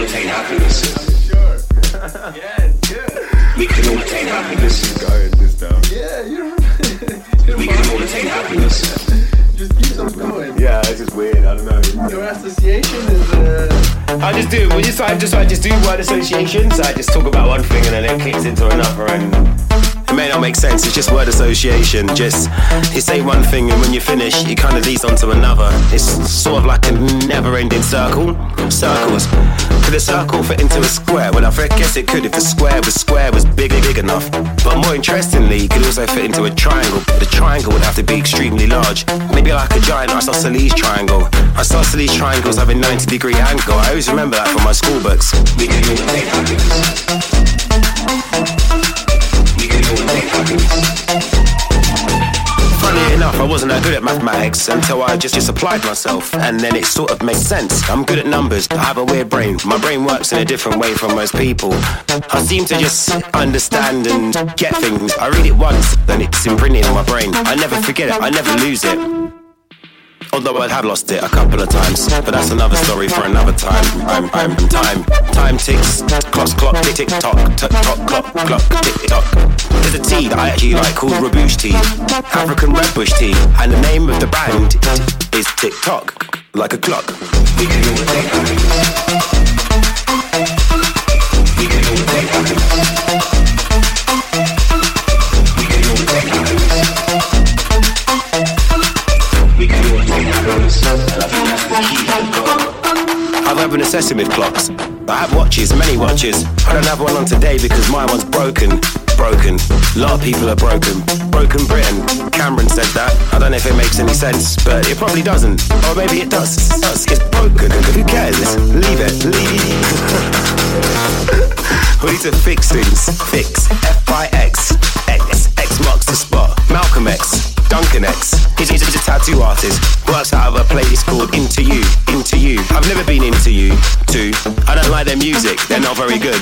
attain happiness. Sure. Yeah, good. We can all attain happiness. Going this down. Yeah, We can all attain happiness. Just keep on going. Yeah, it's just weird. I don't know. Your association is. I just do. I just do word associations. I just talk about one thing and then it kicks into another, and it may not make sense. It's just word association. Just you say one thing and when you finish, it kind of leads on to another. It's sort of like a never-ending circle. Circles. Could a circle fit into a square? Well, I guess it could if the square was big enough. But more interestingly, it could also fit into a triangle. The triangle would have to be extremely large. Maybe like a giant isosceles triangle. Isosceles triangles have a 90-degree angle. I always remember that from my school books. We can all attain happiness. We can all attain happiness. Funny enough, I wasn't that good at mathematics until I just applied myself, and then it sort of made sense. I'm good at numbers, but I have a weird brain. My brain works in a different way from most people. I seem to just understand and get things. I read it once, then it's imprinted in my brain. I never forget it, I never lose it. Although I have lost it a couple of times, but that's another story for another time. Time ticks, clock, tick, tick, tock, clock, tick, tock. There's a tea that I actually like called Rabouche tea, African red bush tea, and the name of the brand is Tick Tock, like a clock. We can all attain happiness. We can all attain happiness. We can all attain happiness. We can all attain happiness, and I think that's the key to the goal. I've had an obsession with clocks. I have watches, many watches. I don't have one on today because my one's broken. A lot of people are broken. Broken Britain. Cameron said that. I don't know if it makes any sense, but it probably doesn't. Or maybe it does. It's broken. Who cares? Leave it. We need to fix things. Fix. F-I-X. X marks the spot. Malcolm X. Duncan X. He's a tattoo artist. Works out of a place called Into You. I've never been into you. Too. I don't like their music. They're not very good.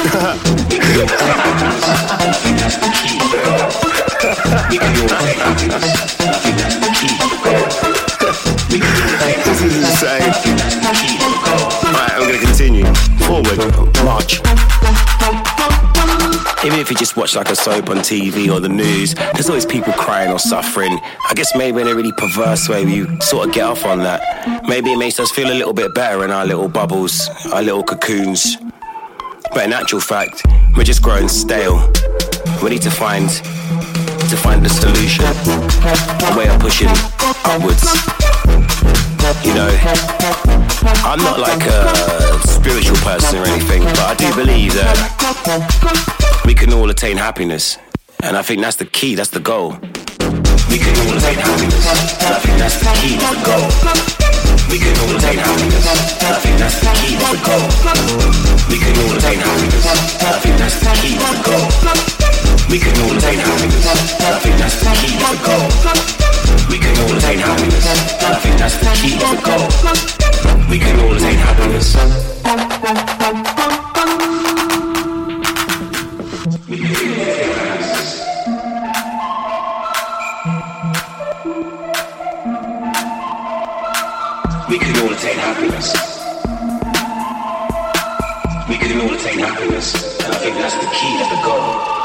This is insane. Right, I'm gonna continue. Forward. March. Even if you just watch like a soap on TV or the news, there's always people crying or suffering. I guess maybe in a really perverse way you sort of get off on that. Maybe it makes us feel a little bit better in our little bubbles, our little cocoons. But in actual fact, we're just growing stale. We need to find the solution, a way of pushing upwards. You know, I'm not like a spiritual person or anything, but I do believe that we can all attain happiness. And I think that's the key, that's the goal. We can all attain happiness, and I think that's the key, that's the goal. We can all attain happiness, and I think that's the key, that's the goal. We can all attain happiness, and I think that's the key, that's the goal. We can all attain happiness, and I think that's the key, that's the goal. We can all attain happiness, and I think that's the key, that's the goal. We can all attain happiness. We can all attain happiness. We can all attain happiness, and I think that's the key, that's the goal.